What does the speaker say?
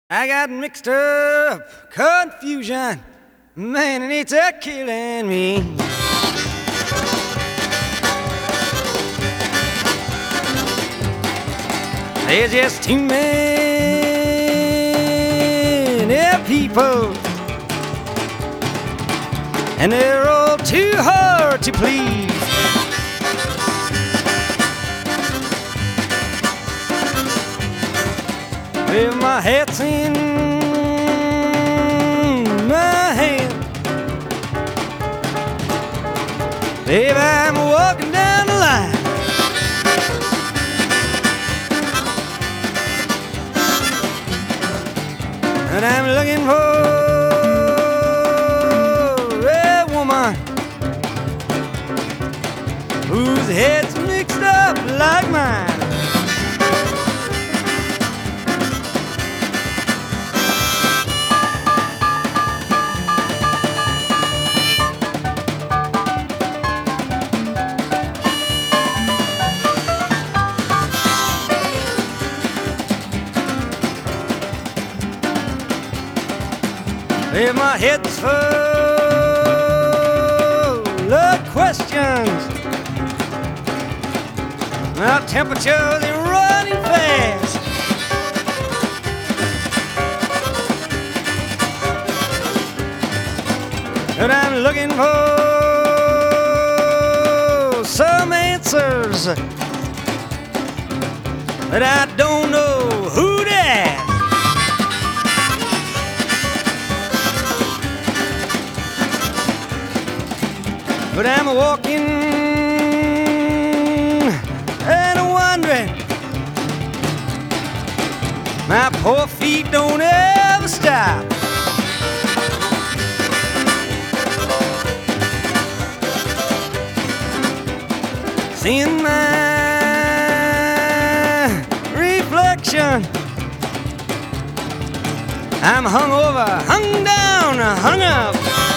I got mixed up, confusion, man, and it's a killing me. There's just too many people, and they're all too hard to please. Well, my hat's in my hand, babe, I'm walking down the line. And I'm looking for a woman whose head's mixed up like mine. If my head's full of questions, my temperature's running fast. And I'm looking for some answers, but I don't know who to ask. But I'm walking and wondering, my poor feet don't ever stop. Seeing my reflection, I'm hung over, hung down, hung up.